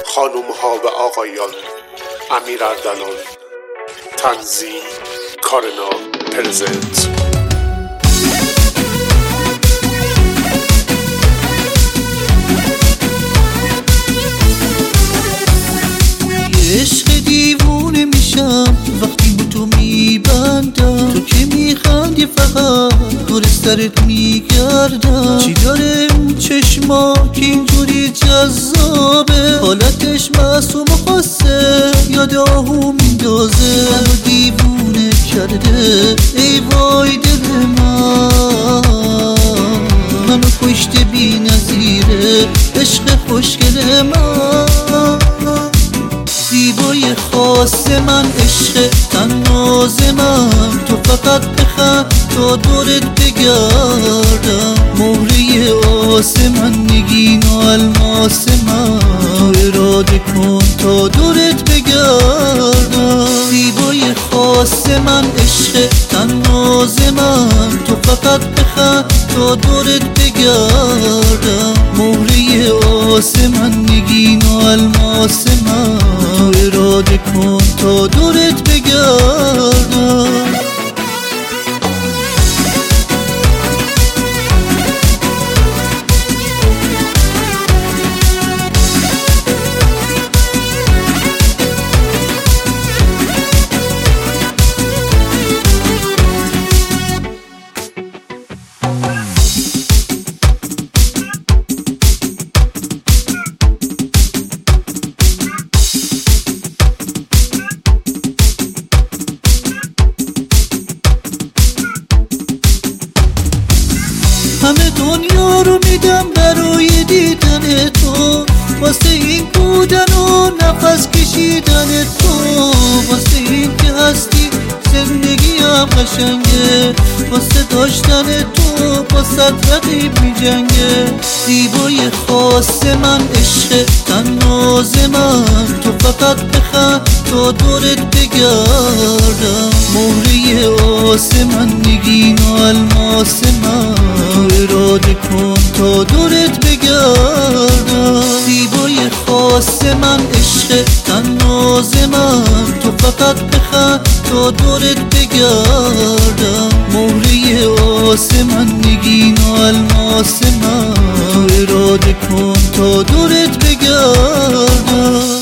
خانوم‌ها و آقایان، امیر اردلان. تنظیم کارنا پرزنت. عشق دیوونه میشم وقتی با تو میبندم، تو که میخندی فقط دور سرت میگردم. چی داره اون چشما که اینجوری جذابه، حالتش معصوم و خاصه یاد آهو میندازه. منو دیوونه کرده ای وای دل منو کشته بی نظیره عشق خوشگل من. زیبای خاص من، عشق تناز من، تو فقط بخند تا دورت بگردم. مهره آسمان، نگین و الماس من، اراده کن تا دورت بگردم. زیبای خاص من، عشق تناز من، تو فقط بخند تا دورت بگردم. مهره آسمان، نگین و الماس من، اراده کن تا دورت بگردم. همه دنیا رو میدم برای دیدن تو، واسه این بودن و نفس کشیدن تو، واسه این که هستی زندگیم قشنگه، واسه داشتن تو با صد رقیب میجنگه. زیبای خاص من، عشق تناز من، تو فقط بخند تا دورت بگردم. مهره آسمان، نگین و الماس من، اراده کن تا دورت بگردم. زیبای خاص من، عشق تناز من، تو فقط بخند تا دورت بگردم. مهره آسمان، نگین و الماس من، اراده کن تا دورت بگردم.